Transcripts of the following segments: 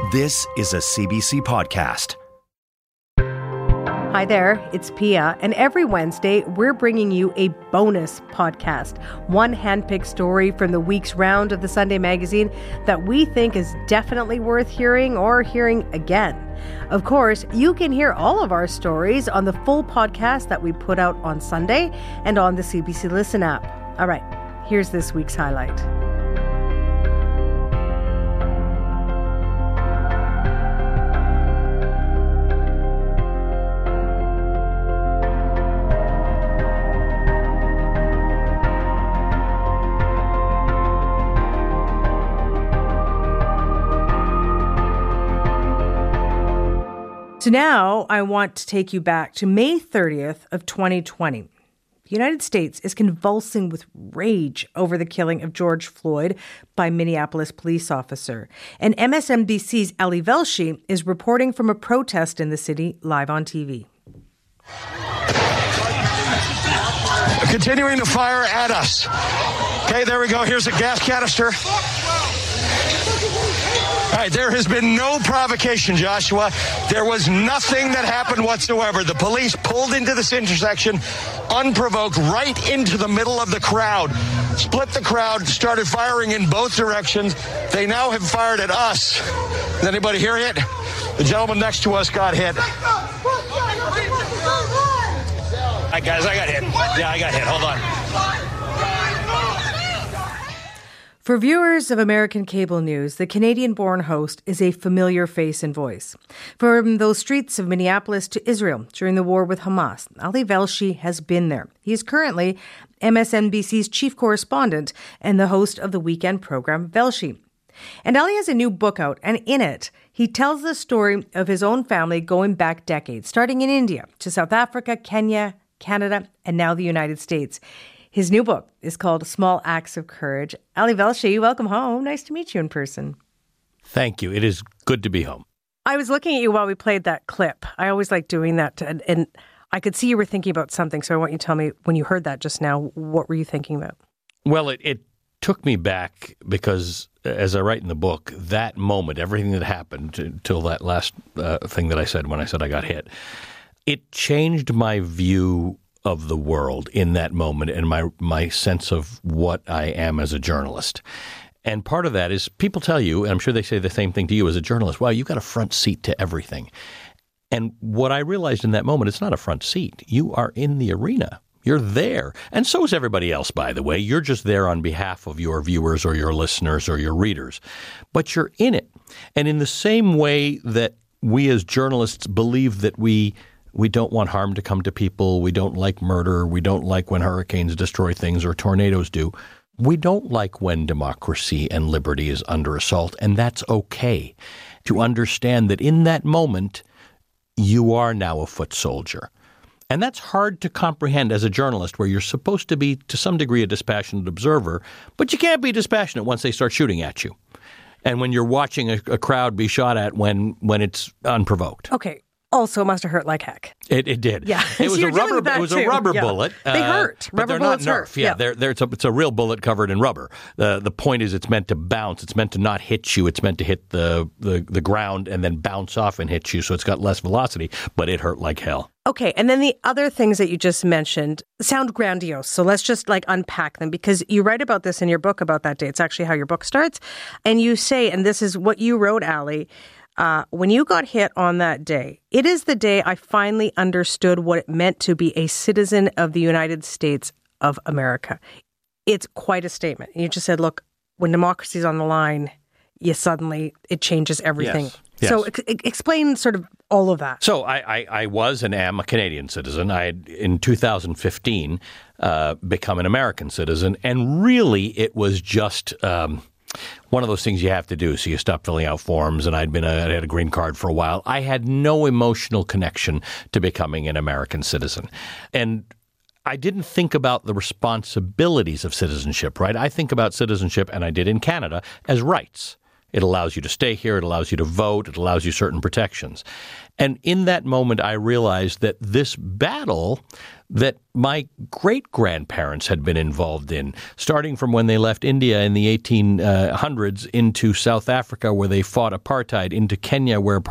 This is a CBC podcast. Hi there, it's Pia, and every Wednesday we're bringing you a bonus podcast, one handpicked story from the week's round of the Sunday magazine that we think is definitely worth hearing or hearing again. Of course, you can hear all of our stories on the full podcast that we put out on Sunday and on the CBC Listen app. All right, here's this week's highlight. So now I want to take you back to May 30th of 2020. The United States is convulsing with rage over the killing of George Floyd by a Minneapolis police officer. And MSNBC's Ali Velshi is reporting from a protest in the city live on TV. Continuing to fire at us. Okay, there we go. Here's a gas canister. All right, there has been no provocation, Joshua. There was nothing that happened whatsoever. The police pulled into this intersection unprovoked right into the middle of the crowd, split the crowd, started firing in both directions. They now have fired at us. Does anybody hear it? The gentleman next to us got hit. All right, guys, I got hit. Yeah, I got hit. Hold on. For viewers of American cable news, the Canadian-born host is a familiar face and voice. From those streets of Minneapolis to Israel during the war with Hamas, Ali Velshi has been there. He is currently MSNBC's chief correspondent and the host of the weekend program Velshi. And Ali has a new book out, and in it, he tells the story of his own family going back decades, starting in India to South Africa, Kenya, Canada, and now the United States. His new book is called Small Acts of Courage. Ali Velshi, welcome home. Nice to meet you in person. Thank you. It is good to be home. I was looking at you while we played that clip. I always like doing that. And I could see you were thinking about something. So I want you to tell me, when you heard that just now, what were you thinking about? Well, it took me back because, as I write in the book, that moment, everything that happened until that last thing that I said when I said I got hit, it changed my view of the world in that moment and my sense of what I am as a journalist. And part of that is people tell you, and I'm sure they say the same thing to you as a journalist, wow, you got a front seat to everything. And what I realized in that moment, it's not a front seat. You are in the arena. You're there. And so is everybody else, by the way. You're just there on behalf of your viewers or your listeners or your readers. But you're in it. And in the same way that we as journalists believe that we don't want harm to come to people. We don't like murder. We don't like when hurricanes destroy things or tornadoes do. We don't like when democracy and liberty is under assault, and that's okay. To understand that in that moment, you are now a foot soldier. And that's hard to comprehend as a journalist, where you're supposed to be, to some degree, a dispassionate observer, but you can't be dispassionate once they start shooting at you. And when you're watching a crowd be shot at when it's unprovoked. Okay. Also, it must have hurt like heck. It did. Yeah. It was So a rubber. It was a rubber bullet. They hurt. But Rubber they're not bullets Nerf. hurt. Yeah. It's a real bullet covered in rubber. The point is, it's meant to bounce. It's meant to not hit you. It's meant to hit the ground and then bounce off and hit you. So it's got less velocity, but it hurt like hell. Okay, and then the other things that you just mentioned sound grandiose. So let's just unpack them, because you write about this in your book about that day. It's actually how your book starts. And you say, and this is what you wrote, Ali, when you got hit on that day, it is the day I finally understood what it meant to be a citizen of the United States of America. It's quite a statement. You just said, look, when democracy is on the line, it changes everything. Yes. So explain sort of all of that. So I was and am a Canadian citizen. I had, in 2015, become an American citizen. And really, it was just one of those things you have to do. So you stop filling out forms, and I had a green card for a while. I had no emotional connection to becoming an American citizen. And I didn't think about the responsibilities of citizenship, right? I think about citizenship, and I did in Canada, as rights. It allows you to stay here. It allows you to vote. It allows you certain protections. And in that moment, I realized that this battle that my great-grandparents had been involved in, starting from when they left India in the 1800s into South Africa, where they fought apartheid, into Kenya, where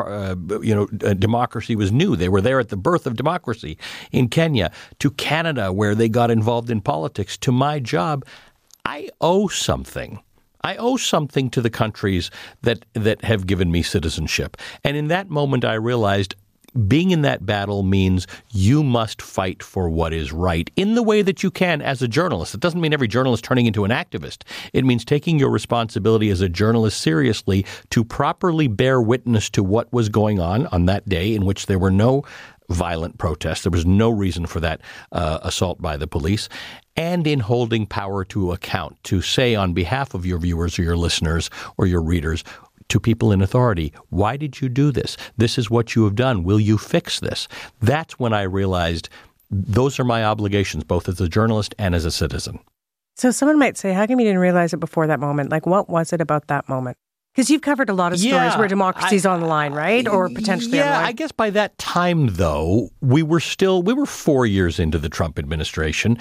democracy was new. They were there at the birth of democracy in Kenya, to Canada, where they got involved in politics, to my job. I owe something. I owe something to the countries that have given me citizenship. And in that moment, I realized being in that battle means you must fight for what is right in the way that you can as a journalist. It doesn't mean every journalist turning into an activist. It means taking your responsibility as a journalist seriously to properly bear witness to what was going on that day in which there were no violent protests. There was no reason for that assault by the police. And in holding power to account, to say on behalf of your viewers or your listeners or your readers, to people in authority, why did you do this? This is what you have done. Will you fix this? That's when I realized those are my obligations, both as a journalist and as a citizen. So someone might say, how come you didn't realize it before that moment? Like, what was it about that moment? Because you've covered a lot of stories where democracy's on the line, right? Or potentially on the line. I guess by that time, though, we were 4 years into the Trump administration,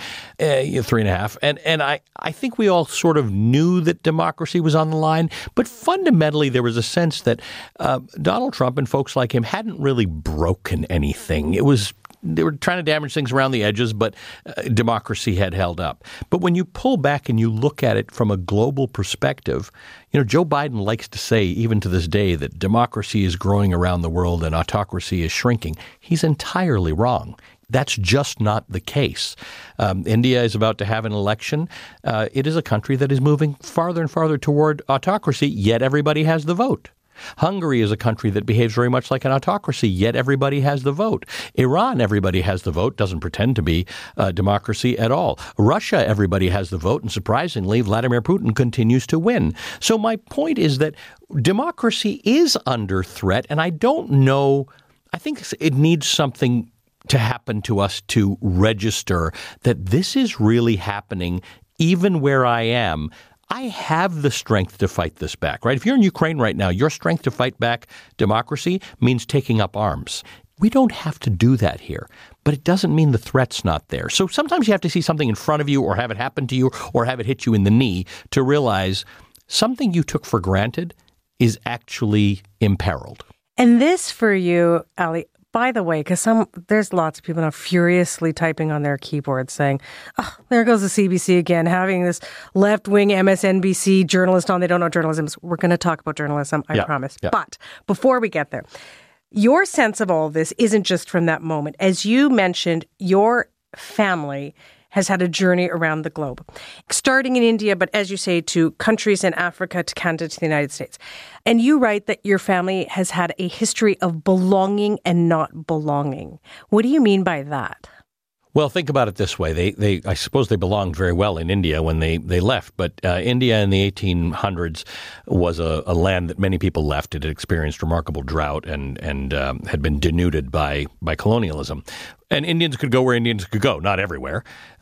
3.5. And I think we all sort of knew that democracy was on the line. But fundamentally, there was a sense that Donald Trump and folks like him hadn't really broken anything. They were trying to damage things around the edges, but democracy had held up. But when you pull back and you look at it from a global perspective, Joe Biden likes to say, even to this day, that democracy is growing around the world and autocracy is shrinking. He's entirely wrong. That's just not the case. India is about to have an election. It is a country that is moving farther and farther toward autocracy, yet everybody has the vote. Hungary is a country that behaves very much like an autocracy, yet everybody has the vote. Iran, everybody has the vote, doesn't pretend to be a democracy at all. Russia, everybody has the vote, and surprisingly, Vladimir Putin continues to win. So my point is that democracy is under threat, and I don't know, I think it needs something to happen to us to register that this is really happening even where I am. I have the strength to fight this back, right? If you're in Ukraine right now, your strength to fight back democracy means taking up arms. We don't have to do that here, but it doesn't mean the threat's not there. So sometimes you have to see something in front of you or have it happen to you or have it hit you in the knee to realize something you took for granted is actually imperiled. And this for you, Ali, by the way, because there's lots of people now furiously typing on their keyboards saying, oh, there goes the CBC again, having this left-wing MSNBC journalist on. They don't know journalism. We're going to talk about journalism, I promise. Yeah. But before we get there, your sense of all of this isn't just from that moment. As you mentioned, your family has had a journey around the globe, starting in India, but as you say, to countries in Africa, to Canada, to the United States. And you write that your family has had a history of belonging and not belonging. What do you mean by that? Well, think about it this way. I suppose they belonged very well in India when they left, but India in the 1800s was a land that many people left. It had experienced remarkable drought and had been denuded by colonialism. And Indians could go where Indians could go, not everywhere.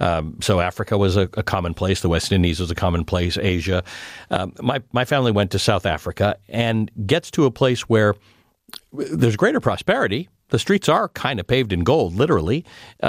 So Africa was a common place. The West Indies was a common place. Asia. My family went to South Africa and gets to a place where there's greater prosperity. The streets are kind of paved in gold, literally,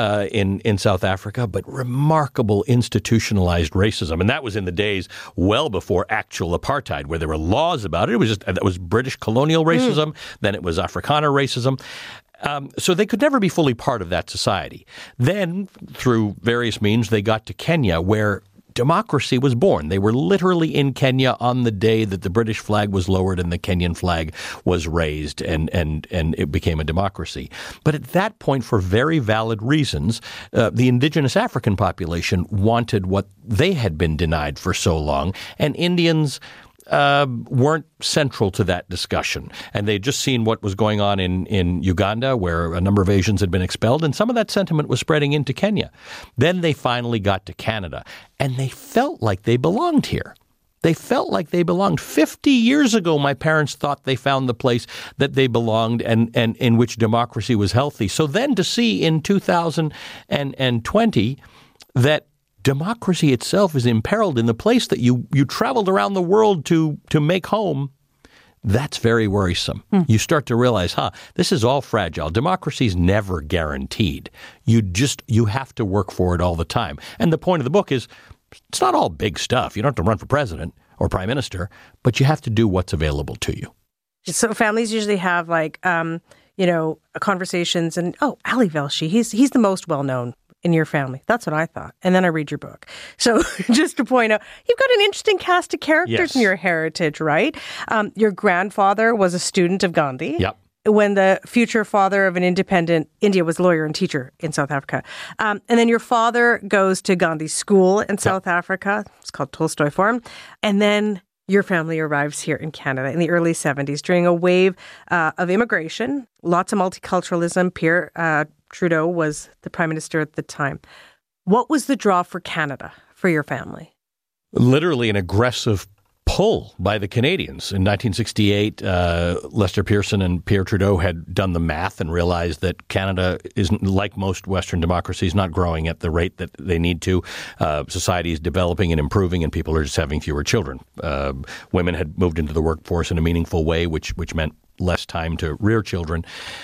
in South Africa, but remarkable institutionalized racism. And that was in the days well before actual apartheid, where there were laws about it. That was British colonial racism. Then it was Afrikaner racism. So they could never be fully part of that society. Then, through various means, they got to Kenya, where democracy was born. They were literally in Kenya on the day that the British flag was lowered and the Kenyan flag was raised, and it became a democracy. But at that point, for very valid reasons, the indigenous African population wanted what they had been denied for so long, and Indians weren't central to that discussion. And they'd just seen what was going on in Uganda, where a number of Asians had been expelled, and some of that sentiment was spreading into Kenya. Then they finally got to Canada, and they felt like they belonged here. They felt like they belonged. 50 years ago, my parents thought they found the place that they belonged and in which democracy was healthy. So then to see in 2020 that democracy itself is imperiled in the place that you traveled around the world to make home, that's very worrisome. You start to realize, this is all fragile. Democracy's never guaranteed. You have to work for it all the time. And the point of the book is, it's not all big stuff. You don't have to run for president or prime minister, but you have to do what's available to you. So families usually have conversations and, Ali Velshi, he's the most well-known in your family. That's what I thought. And then I read your book. So just to point out, you've got an interesting cast of characters in your heritage, right? Your grandfather was a student of Gandhi. Yep. When the future father of an independent India was a lawyer and teacher in South Africa. And then your father goes to Gandhi's school in South Africa. It's called Tolstoy Forum. And then your family arrives here in Canada in the early 70s during a wave of immigration, lots of multiculturalism. Pierre Trudeau was the prime minister at the time. What was the draw for Canada for your family? Literally an aggressive pull by the Canadians. In 1968, Lester Pearson and Pierre Trudeau had done the math and realized that Canada isn't, like most Western democracies, not growing at the rate that they need to. Society is developing and improving, and people are just having fewer children. Women had moved into the workforce in a meaningful way, which meant less time to rear children.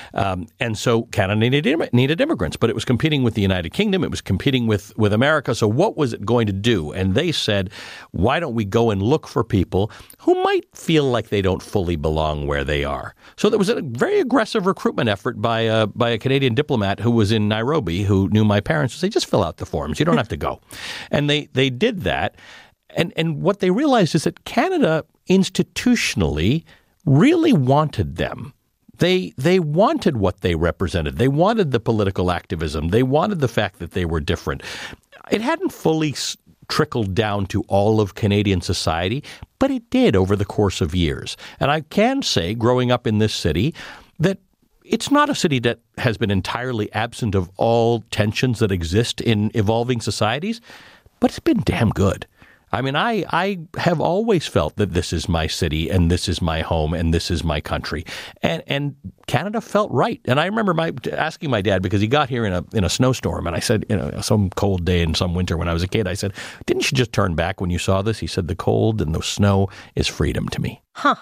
And so Canada needed immigrants, but it was competing with the United Kingdom. It was competing with America. So what was it going to do? And they said, why don't we go and look for people who might feel like they don't fully belong where they are? So there was a very aggressive recruitment effort by a Canadian diplomat who was in Nairobi, who knew my parents, to say, just fill out the forms. You don't have to go. And they did that. And what they realized is that Canada institutionally really wanted them. They wanted what they represented. They wanted the political activism. They wanted the fact that they were different. It hadn't fully trickled down to all of Canadian society, but it did over the course of years. And I can say, growing up in this city, that it's not a city that has been entirely absent of all tensions that exist in evolving societies, but it's been damn good. I mean, I have always felt that this is my city and this is my home and this is my country. And Canada felt right. And I remember asking my dad, because he got here in a snowstorm, and I said, some cold day in some winter when I was a kid, I said, didn't you just turn back when you saw this? He said, the cold and the snow is freedom to me. Huh.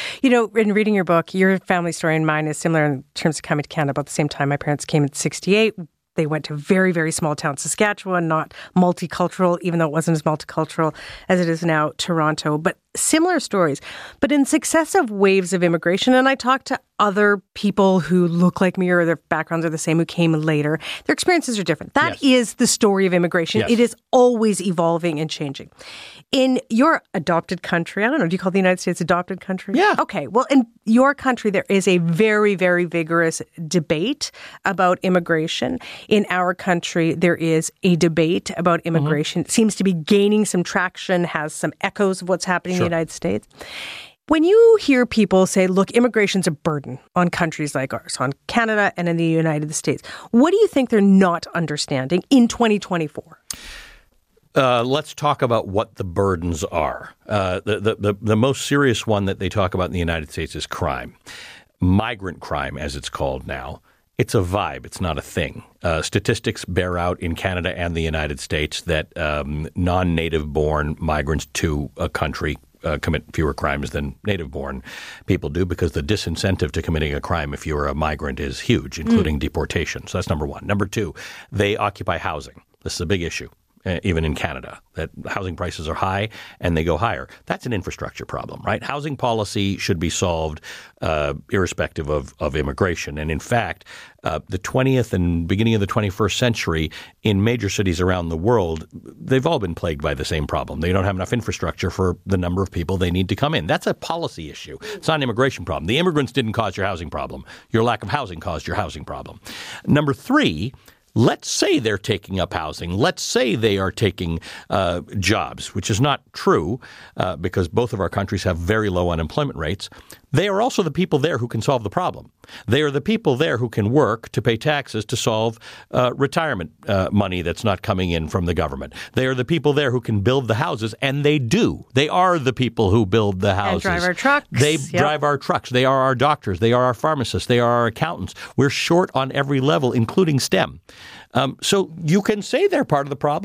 In reading your book, your family story and mine is similar in terms of coming to Canada about the same time. My parents came in 1968. They went to very, very small town Saskatchewan, not multicultural, even though it wasn't as multicultural as it is now, Toronto. But similar stories. But in successive waves of immigration, and I talked to other people who look like me or their backgrounds are the same who came later, their experiences are different. That is the story of immigration. Yes. It is always evolving and changing. In your adopted country, I don't know, do you call the United States adopted country? Yeah. Okay. Well, in your country, there is a very, very vigorous debate about immigration. In our country, there is a debate about immigration. It seems to be gaining some traction, has some echoes of what's happening in the United States. When you hear people say, look, immigration's a burden on countries like ours, on Canada and in the United States, what do you think they're not understanding in 2024? Let's talk about what the burdens are. The most serious one that they talk about in the United States is crime. Migrant crime, as it's called now. It's a vibe. It's not a thing. Statistics bear out in Canada and the United States that non-native-born migrants to a country commit fewer crimes than native-born people do, because the disincentive to committing a crime if you're a migrant is huge, including deportation. So that's number one. Number two, they occupy housing. This is a big issue. Even in Canada, that housing prices are high and they go higher. That's an infrastructure problem, right? Housing policy should be solved irrespective of immigration. And in fact, the 20th and beginning of the 21st century in major cities around the world, they've all been plagued by the same problem. They don't have enough infrastructure for the number of people they need to come in. That's a policy issue. It's not an immigration problem. The immigrants didn't cause your housing problem. Your lack of housing caused your housing problem. Number three, let's say they're taking up housing. Let's say they are taking jobs, which is not true because both of our countries have very low unemployment rates. They are also the people there who can solve the problem. They are the people there who can work to pay taxes to solve retirement money that's not coming in from the government. They are the people there who can build the houses, and they do. They are the people who build the houses. And drive our trucks. They drive our trucks. They are our doctors. They are our pharmacists. They are our accountants. We're short on every level, including STEM. So you can say they're part of the problem,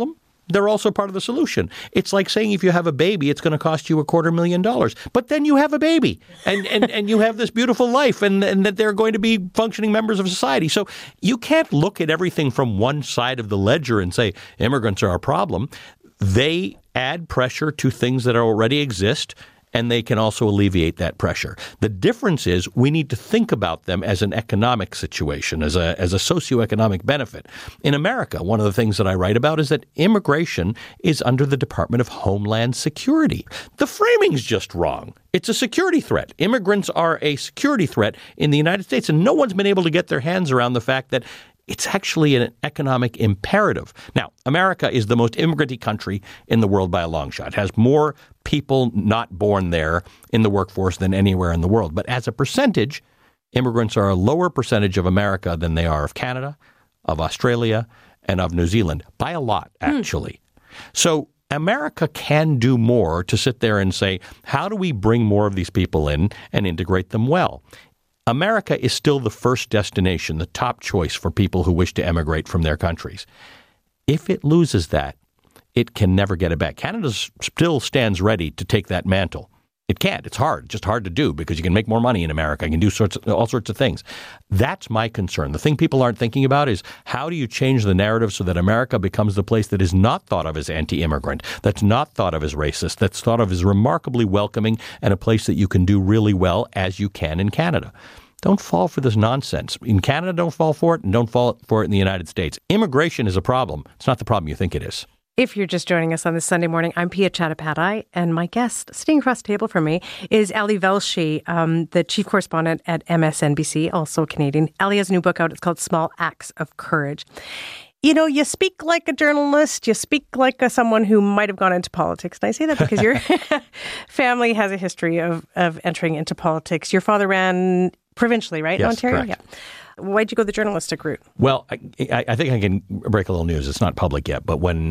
they're also part of the solution. It's like saying if you have a baby, it's going to cost you $250,000. But then you have a baby and you have this beautiful life and that they're going to be functioning members of society. So you can't look at everything from one side of the ledger and say immigrants are a problem. They add pressure to things that already exist, and they can also alleviate that pressure. The difference is we need to think about them as an economic situation, as a socioeconomic benefit. In America, one of the things that I write about is that immigration is under the Department of Homeland Security. The framing's just wrong. It's a security threat. Immigrants are a security threat in the United States, and no one's been able to get their hands around the fact that it's actually an economic imperative. Now, America is the most immigrant-y country in the world by a long shot. It has more people not born there in the workforce than anywhere in the world. But as a percentage, immigrants are a lower percentage of America than they are of Canada, of Australia, and of New Zealand. By a lot, actually. So America can do more to sit there and say, how do we bring more of these people in and integrate them well? America is still the first destination, the top choice for people who wish to emigrate from their countries. If it loses that, it can never get it back. Canada still stands ready to take that mantle. It can't. It's hard. Just hard to do because you can make more money in America. You can do all sorts of things. That's my concern. The thing people aren't thinking about is how do you change the narrative so that America becomes the place that is not thought of as anti-immigrant, that's not thought of as racist, that's thought of as remarkably welcoming and a place that you can do really well as you can in Canada. Don't fall for this nonsense. In Canada, don't fall for it, and don't fall for it in the United States. Immigration is a problem. It's not the problem you think it is. If you're just joining us on this Sunday morning, I'm Pia Chattopadhyay, and my guest sitting across the table from me is Ali Velshi, the chief correspondent at MSNBC, also Canadian. Ali has a new book out. It's called Small Acts of Courage. You know, you speak like a journalist. You speak like someone who might have gone into politics. And I say that because your family has a history of entering into politics. Your father ran provincially, right? Yes, in Ontario? correct. Yeah. Why'd you go the journalistic route? Well, I think I can break a little news. It's not public yet, but when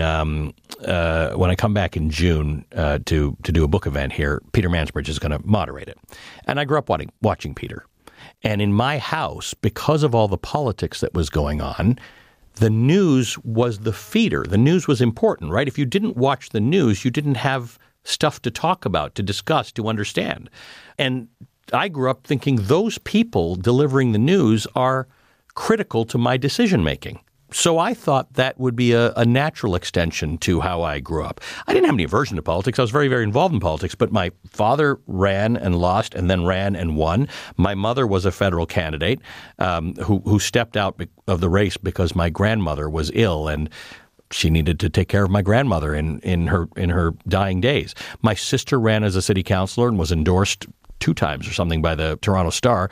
I come back in June to do a book event here, Peter Mansbridge is going to moderate it. And I grew up watching Peter. And in my house, because of all the politics that was going on, the news was the feeder. The news was important, right? If you didn't watch the news, you didn't have stuff to talk about, to discuss, to understand. And I grew up thinking those people delivering the news are critical to my decision-making. So I thought that would be a natural extension to how I grew up. I didn't have any aversion to politics. I was very, very involved in politics, but my father ran and lost and then ran and won. My mother was a federal candidate who stepped out of the race because my grandmother was ill and she needed to take care of my grandmother in her dying days. My sister ran as a city councilor and was endorsed 2 times or something by the Toronto Star.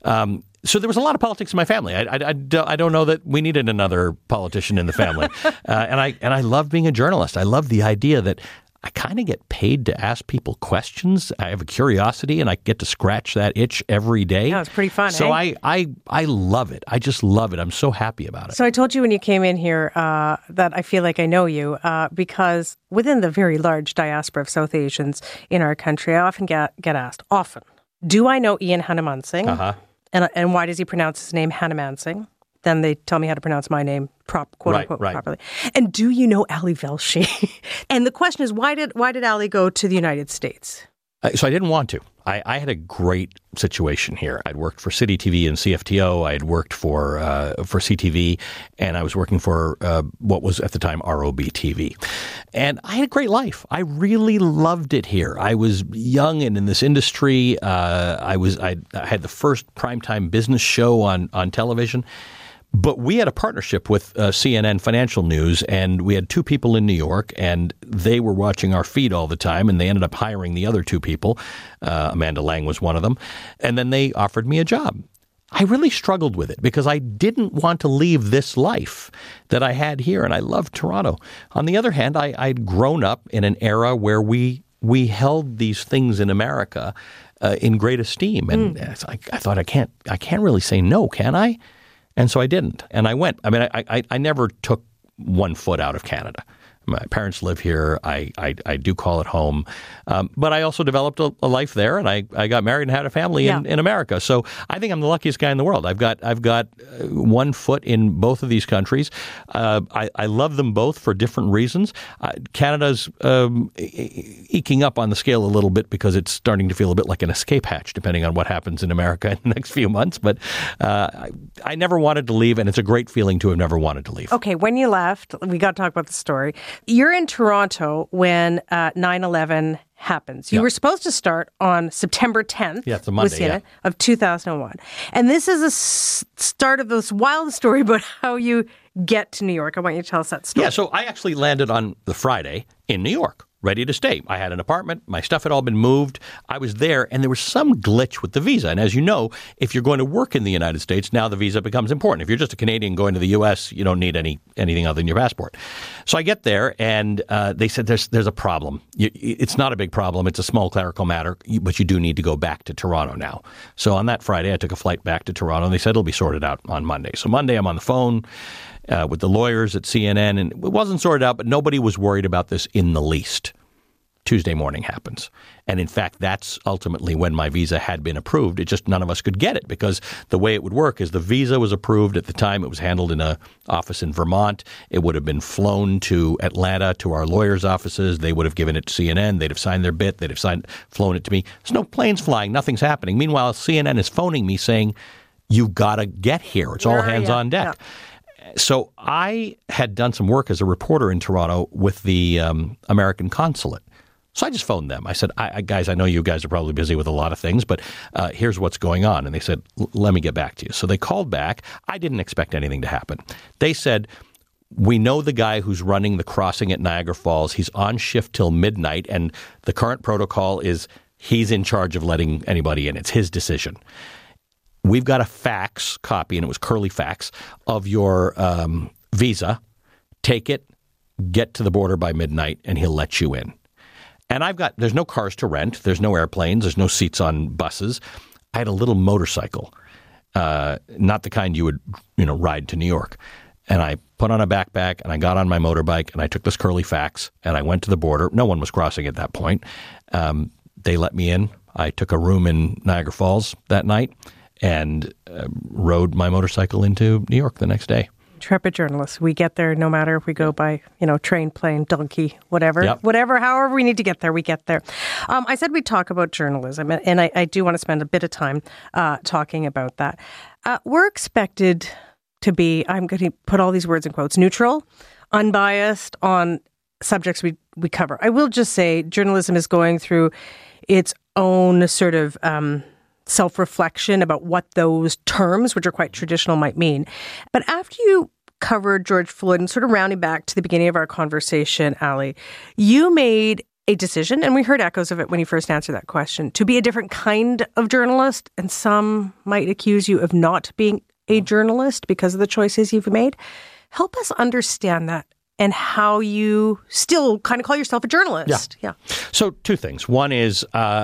So there was a lot of politics in my family. I don't know that we needed another politician in the family. And I love being a journalist. I love the idea that I kind of get paid to ask people questions. I have a curiosity, and I get to scratch that itch every day. Yeah, it's pretty fun. So I love it. I just love it. I'm so happy about it. So I told you when you came in here that I feel like I know you because within the very large diaspora of South Asians in our country, I often get asked, do I know Ian Hanumansingh? Uh-huh. And why does he pronounce his name Hanumansingh? Then they tell me how to pronounce my name, quote unquote, properly. And do you know Ali Velshi? And the question is, why did Ali go to the United States? So I didn't want to. I had a great situation here. I'd worked for City TV and CFTO. I had worked for CTV, and I was working for what was at the time ROB TV. And I had a great life. I really loved it here. I was young and in this industry. I had the first primetime business show on television. But we had a partnership with CNN Financial News, and we had 2 people in New York, and they were watching our feed all the time, and they ended up hiring the other 2 people. Amanda Lang was one of them. And then they offered me a job. I really struggled with it because I didn't want to leave this life that I had here, and I loved Toronto. On the other hand, I'd grown up in an era where we held these things in America in great esteem. And I thought, I can't really say no, can I? And so I didn't. And I went. I mean, I never took one foot out of Canada. My parents live here. I do call it home. But I also developed a life there, and I got married and had a family in America. So I think I'm the luckiest guy in the world. I've got one foot in both of these countries. I love them both for different reasons. Canada's eking up on the scale a little bit because it's starting to feel a bit like an escape hatch, depending on what happens in America in the next few months. But I never wanted to leave, and it's a great feeling to have never wanted to leave. Okay, when you left, we got to talk about the story. You're in Toronto when 9/11 happens. You were supposed to start on September 10th. Yeah, it's a Monday, of 2001. And this is a start of this wild story about how you get to New York. I want you to tell us that story. Yeah, so I actually landed on the Friday in New York, ready to stay. I had an apartment. My stuff had all been moved. I was there, and there was some glitch with the visa. And as you know, if you're going to work in the United States, now the visa becomes important. If you're just a Canadian going to the U.S., you don't need anything other than your passport. So I get there, and they said there's a problem. It's not a big problem. It's a small clerical matter, but you do need to go back to Toronto now. So on that Friday, I took a flight back to Toronto, and they said it'll be sorted out on Monday. So Monday, I'm on the phone with the lawyers at CNN, and it wasn't sorted out, but nobody was worried about this in the least. Tuesday morning happens. And in fact, that's ultimately when my visa had been approved. It just none of us could get it because the way it would work is the visa was approved at the time. It was handled in an office in Vermont. It would have been flown to Atlanta to our lawyers' offices. They would have given it to CNN. They'd have signed their bit. They'd have flown it to me. There's no planes flying. Nothing's happening. Meanwhile, CNN is phoning me saying, you've got to get here. It's all hands on deck. Yeah. So I had done some work as a reporter in Toronto with the American consulate. So I just phoned them. I said, guys, I know you guys are probably busy with a lot of things, but here's what's going on. And they said, let me get back to you. So they called back. I didn't expect anything to happen. They said, we know the guy who's running the crossing at Niagara Falls. He's on shift till midnight, and the current protocol is he's in charge of letting anybody in. It's his decision. We've got a fax copy, and it was curly fax, of your visa. Take it, get to the border by midnight, and he'll let you in. And there's no cars to rent. There's no airplanes. There's no seats on buses. I had a little motorcycle, not the kind you would, ride to New York. And I put on a backpack and I got on my motorbike and I took this curly fax and I went to the border. No one was crossing at that point. They let me in. I took a room in Niagara Falls that night and rode my motorcycle into New York the next day. Intrepid journalists. We get there no matter if we go by, train, plane, donkey, whatever, however we need to get there, we get there. I said we'd talk about journalism, and I do want to spend a bit of time talking about that. We're expected to be, I'm going to put all these words in quotes, neutral, unbiased on subjects we cover. I will just say journalism is going through its own sort of self-reflection about what those terms, which are quite traditional, might mean. But after you covered George Floyd and sort of rounding back to the beginning of our conversation, Ali, you made a decision, and we heard echoes of it when you first answered that question, to be a different kind of journalist, and some might accuse you of not being a journalist because of the choices you've made. Help us understand that and how you still kind of call yourself a journalist. Yeah. So two things. One is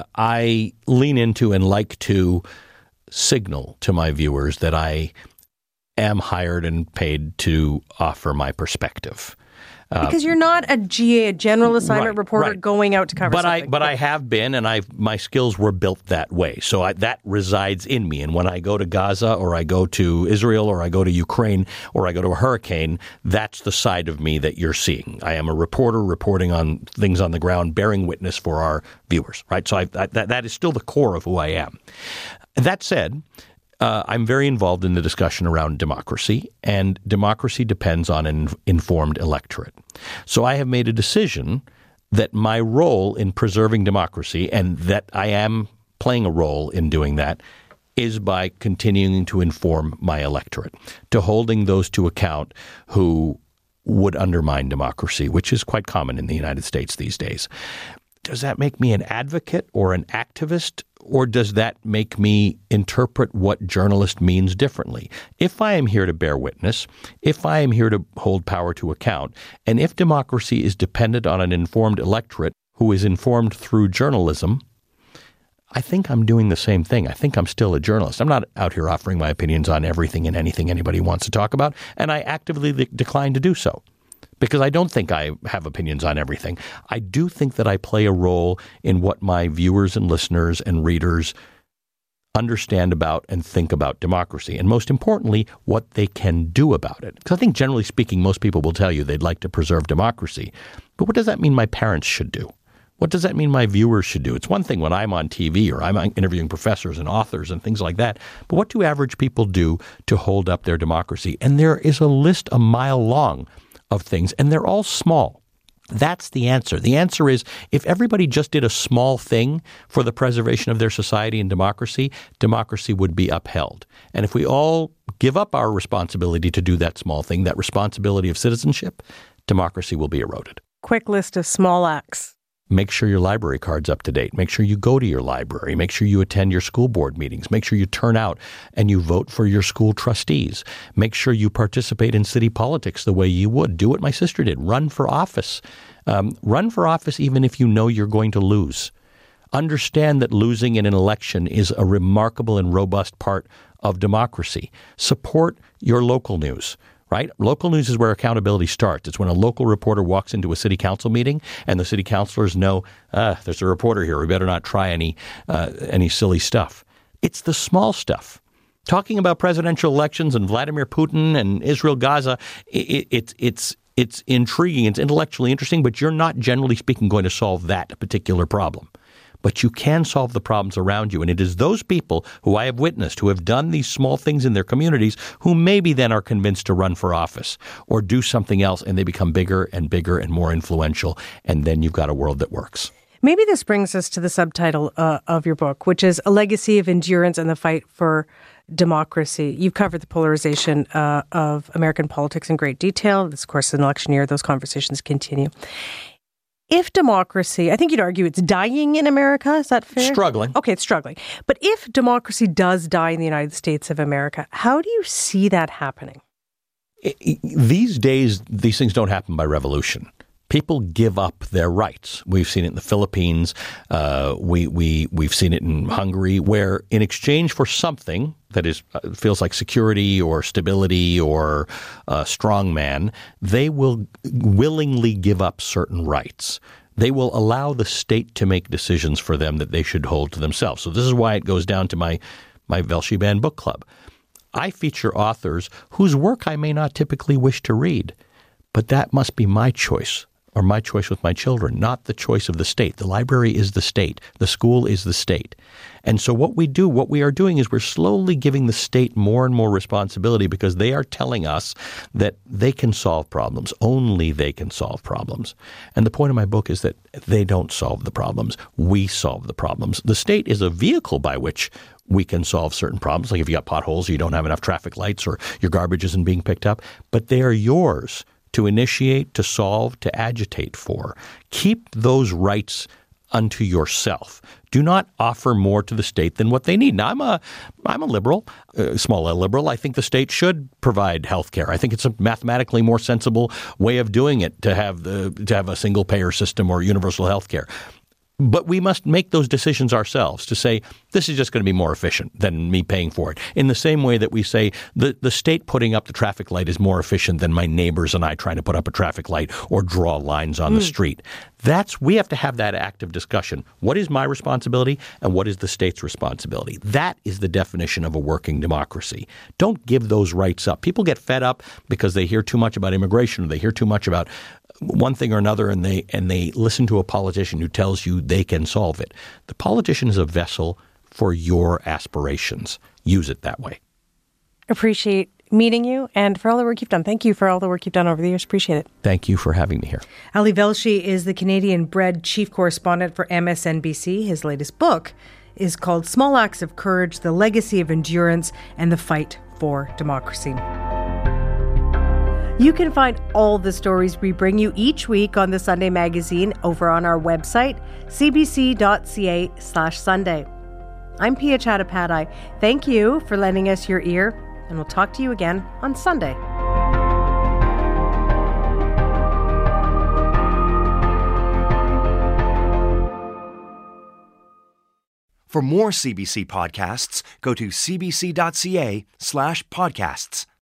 I lean into and like to signal to my viewers that I am hired and paid to offer my perspective. Because you're not a GA, a general assignment reporter, going out to cover something. But I have been, and my skills were built that way. So that resides in me. And when I go to Gaza or I go to Israel or I go to Ukraine or I go to a hurricane, that's the side of me that you're seeing. I am a reporter reporting on things on the ground, bearing witness for our viewers. Right. So that is still the core of who I am. That said, I'm very involved in the discussion around democracy, and democracy depends on an informed electorate. So I have made a decision that my role in preserving democracy, and that I am playing a role in doing that, is by continuing to inform my electorate, to holding those to account who would undermine democracy, which is quite common in the United States these days. Does that make me an advocate or an activist? Or does that make me interpret what journalist means differently? If I am here to bear witness, if I am here to hold power to account, and if democracy is dependent on an informed electorate who is informed through journalism, I think I'm doing the same thing. I think I'm still a journalist. I'm not out here offering my opinions on everything and anything anybody wants to talk about, and I actively decline to do so. because I don't think I have opinions on everything. I do think that I play a role in what my viewers and listeners and readers understand about and think about democracy, and most importantly, what they can do about it. Because I think, generally speaking, most people will tell you they'd like to preserve democracy. But what does that mean my parents should do? What does that mean my viewers should do? It's one thing when I'm on TV or I'm interviewing professors and authors and things like that, but what do average people do to hold up their democracy? And there is a list a mile long of things, and they're all small. That's the answer. The answer is, if everybody just did a small thing for the preservation of their society and democracy, democracy would be upheld. And if we all give up our responsibility to do that small thing, that responsibility of citizenship, democracy will be eroded. Quick list of small acts. Make sure your library card's up to date. Make sure you go to your library. Make sure you attend your school board meetings. Make sure you turn out and you vote for your school trustees. Make sure you participate in city politics the way you would. Do what my sister did. Run for office. Run for office even if you know you're going to lose. Understand that losing in an election is a remarkable and robust part of democracy. Support your local news. Right? Local news is where accountability starts. It's when a local reporter walks into a city council meeting and the city councilors know, there's a reporter here. We better not try any silly stuff. It's the small stuff. Talking about presidential elections and Vladimir Putin and Israel-Gaza, it's intriguing. It's intellectually interesting, but you're not, generally speaking, going to solve that particular problem. But you can solve the problems around you. And it is those people who I have witnessed who have done these small things in their communities who maybe then are convinced to run for office or do something else, and they become bigger and bigger and more influential. And then you've got a world that works. Maybe this brings us to the subtitle of your book, which is A Legacy of Endurance and the Fight for Democracy. You've covered the polarization of American politics in great detail. This, of course, is an election year. Those conversations continue. If democracy, I think you'd argue it's dying in America. Is that fair? Struggling. Okay, it's struggling. But if democracy does die in the United States of America, how do you see that happening? These days, these things don't happen by revolution. People give up their rights. We've seen it in the Philippines. We've seen it in Hungary, where in exchange for something that is feels like security or stability or strong man, they will willingly give up certain rights. They will allow the state to make decisions for them that they should hold to themselves. So this is why it goes down to my Velshi Band book club. I feature authors whose work I may not typically wish to read, but that must be my choice. Or my choice with my children, not the choice of the state. The library is the state. The school is the state. And so what we are doing is we're slowly giving the state more and more responsibility because they are telling us that they can solve problems. Only they can solve problems. And the point of my book is that they don't solve the problems. We solve the problems. The state is a vehicle by which we can solve certain problems. Like if you got potholes, or you don't have enough traffic lights, or your garbage isn't being picked up. But they are yours to initiate, to solve, to agitate for. Keep those rights unto yourself. Do not offer more to the state than what they need. Now, I'm a liberal, small L liberal. I think the state should provide health care. I think it's a mathematically more sensible way of doing it to have a single payer system or universal health care. But we must make those decisions ourselves to say, this is just going to be more efficient than me paying for it. In the same way that we say the state putting up the traffic light is more efficient than my neighbors and I trying to put up a traffic light or draw lines on the street. We have to have that active discussion. What is my responsibility and what is the state's responsibility? That is the definition of a working democracy. Don't give those rights up. People get fed up because they hear too much about immigration or they hear too much about one thing or another, and they listen to a politician who tells you they can solve it. The politician is a vessel for your aspirations. Use it that way. Appreciate meeting you and for all the work you've done. Thank you for all the work you've done over the years. Appreciate it. Thank you for having me here. Ali Velshi is the Canadian-bred chief correspondent for MSNBC. His latest book is called Small Acts of Courage, The Legacy of Endurance and the Fight for Democracy. You can find all the stories we bring you each week on the Sunday Magazine over on our website, cbc.ca/Sunday. I'm Pia Chattopadhyay. Thank you for lending us your ear, and we'll talk to you again on Sunday. For more CBC podcasts, go to cbc.ca/podcasts.